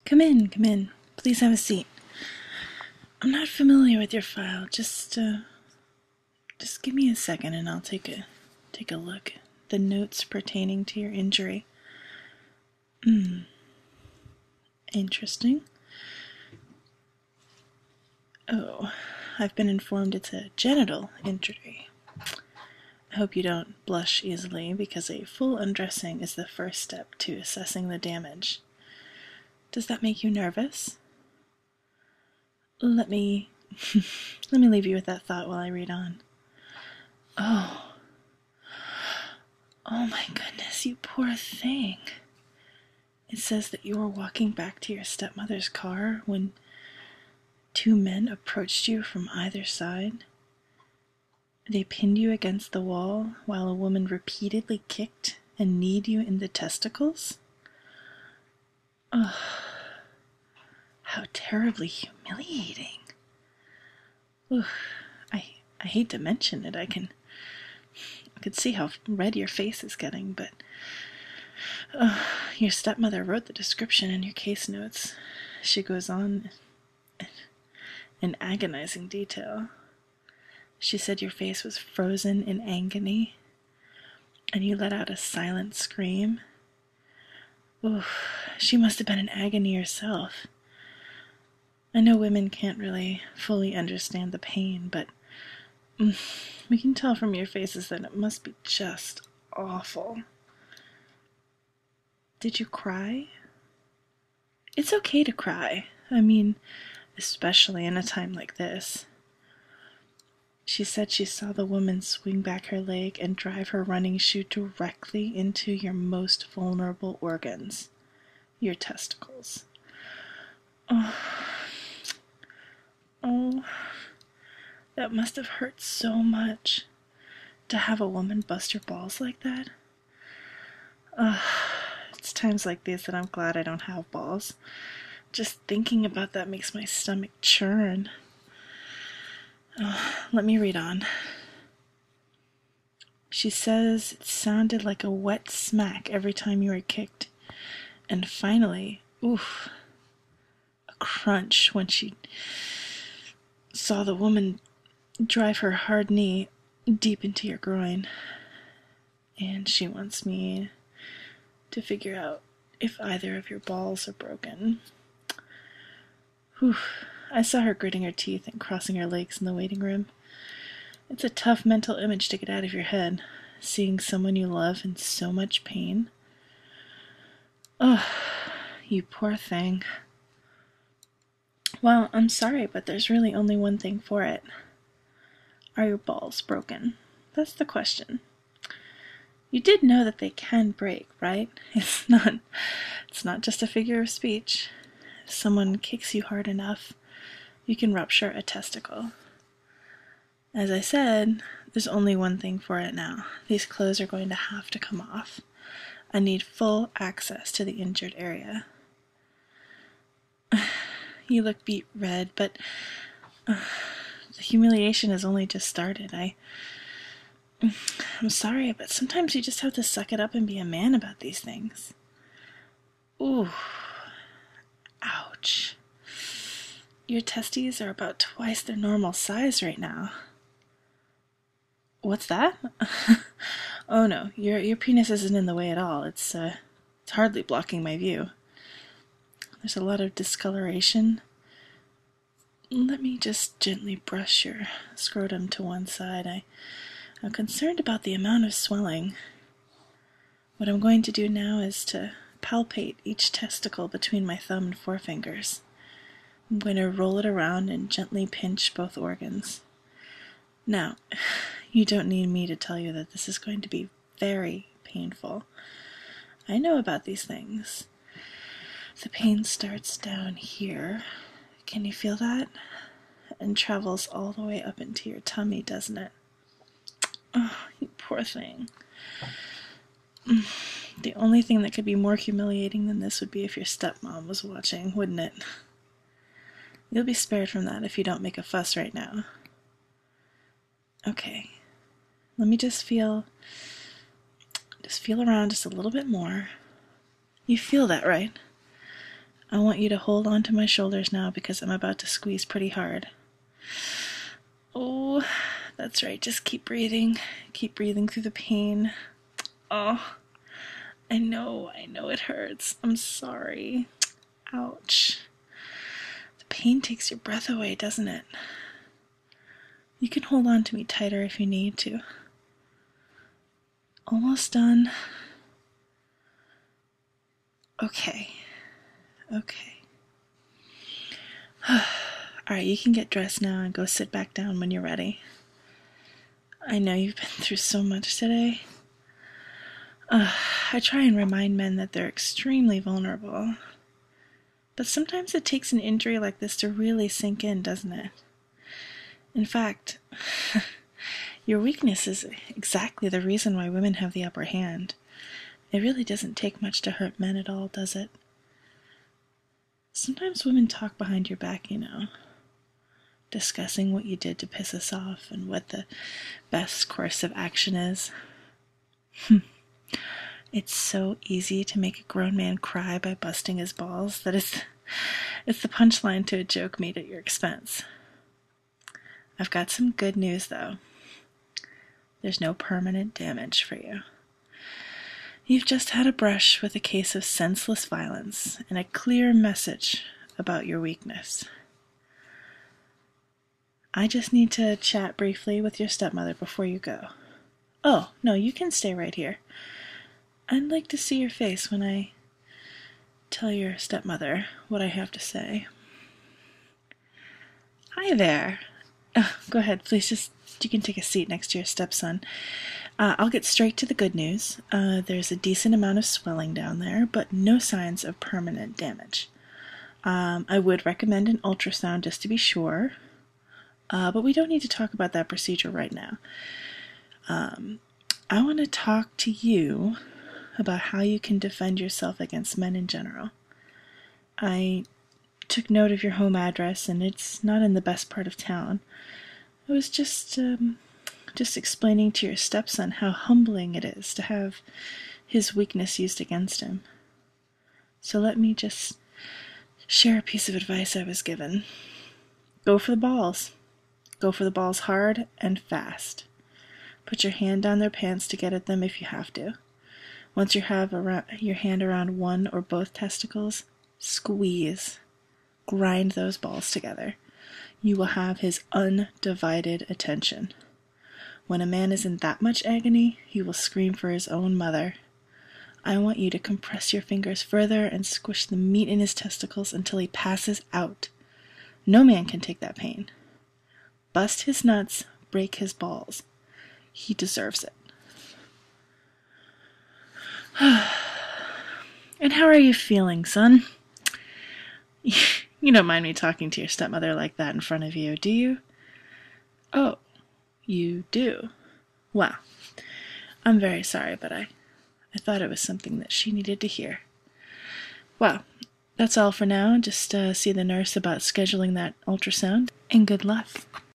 Come in, come in. Please have a seat. I'm not familiar with your file. Just give me a second and I'll take a look. The notes pertaining to your injury. Interesting. Oh, I've been informed it's a genital injury. I hope you don't blush easily, because a full undressing is the first step to assessing the damage. Does that make you nervous? Let me leave you with that thought while I read on. Oh my goodness, you poor thing. It says that you were walking back to your stepmother's car when two men approached you from either side. They pinned you against the wall while a woman repeatedly kicked and kneed you in the testicles. Oh, how terribly humiliating. Ooh, I hate to mention it. I could see how red your face is getting, but your stepmother wrote the description in your case notes. She goes on in agonizing detail. She said your face was frozen in agony, and you let out a silent scream. Ooh, she must have been in agony herself. I know women can't really fully understand the pain, but we can tell from your faces that it must be just awful. Did you cry? It's okay to cry. I mean, especially in a time like this. She said she saw the woman swing back her leg and drive her running shoe directly into your most vulnerable organs, your testicles. Oh, that must have hurt so much, to have a woman bust your balls like that. It's times like these that I'm glad I don't have balls. Just thinking about that makes my stomach churn. Let me read on. She says it sounded like a wet smack every time you were kicked. And finally, a crunch when she saw the woman drive her hard knee deep into your groin. And she wants me to figure out if either of your balls are broken. I saw her gritting her teeth and crossing her legs in the waiting room. It's a tough mental image to get out of your head, seeing someone you love in so much pain. Oh, you poor thing. Well, I'm sorry, but there's really only one thing for it. Are your balls broken? That's the question. You did know that they can break, right? It's not just a figure of speech. If someone kicks you hard enough, you can rupture a testicle. As I said, there's only one thing for it now. These clothes are going to have to come off. I need full access to the injured area. You look beet red, but the humiliation has only just started. I'm sorry, but sometimes you just have to suck it up and be a man about these things. Ooh. Ouch. Your testes are about twice their normal size right now. What's that? Oh no, your penis isn't in the way at all. It's hardly blocking my view. There's a lot of discoloration. Let me just gently brush your scrotum to one side. I'm concerned about the amount of swelling. What I'm going to do now is to palpate each testicle between my thumb and forefingers. I'm going to roll it around and gently pinch both organs. Now, you don't need me to tell you that this is going to be very painful. I know about these things. The pain starts down here. Can you feel that? And travels all the way up into your tummy, doesn't it? Oh, you poor thing. The only thing that could be more humiliating than this would be if your stepmom was watching, wouldn't it? You'll be spared from that if you don't make a fuss right now. Okay. Let me just feel around just a little bit more. You feel that, right? I want you to hold on to my shoulders now because I'm about to squeeze pretty hard. Oh, that's right. Just keep breathing. Keep breathing through the pain. Oh, I know it hurts. I'm sorry. Ouch. The pain takes your breath away, doesn't it? You can hold on to me tighter if you need to. Almost done. Okay. Alright, you can get dressed now and go sit back down when you're ready. I know you've been through so much today. I try and remind men that they're extremely vulnerable. But sometimes it takes an injury like this to really sink in, doesn't it? In fact, your weakness is exactly the reason why women have the upper hand. It really doesn't take much to hurt men at all, does it? Sometimes women talk behind your back, discussing what you did to piss us off and what the best course of action is. It's so easy to make a grown man cry by busting his balls that it's the punchline to a joke made at your expense. I've got some good news, though. There's no permanent damage for you. You've just had a brush with a case of senseless violence and a clear message about your weakness. I just need to chat briefly with your stepmother before you go. Oh, no, you can stay right here. I'd like to see your face when I tell your stepmother what I have to say. Hi there. Go ahead, please. You can take a seat next to your stepson. I'll get straight to the good news. There's a decent amount of swelling down there, but no signs of permanent damage. I would recommend an ultrasound just to be sure, but we don't need to talk about that procedure right now. I want to talk to you about how you can defend yourself against men in general. I took note of your home address, and it's not in the best part of town. I was just explaining to your stepson how humbling it is to have his weakness used against him. So let me just share a piece of advice I was given. Go for the balls. Go for the balls hard and fast. Put your hand down their pants to get at them if you have to. Once you have your hand around one or both testicles, squeeze. Grind those balls together. You will have his undivided attention. When a man is in that much agony, he will scream for his own mother. I want you to compress your fingers further and squish the meat in his testicles until he passes out. No man can take that pain. Bust his nuts, break his balls. He deserves it. And how are you feeling, son? You don't mind me talking to your stepmother like that in front of you, do you? Oh, you do? Well, I'm very sorry, but I thought it was something that she needed to hear. Well, that's all for now. Just see the nurse about scheduling that ultrasound, and good luck.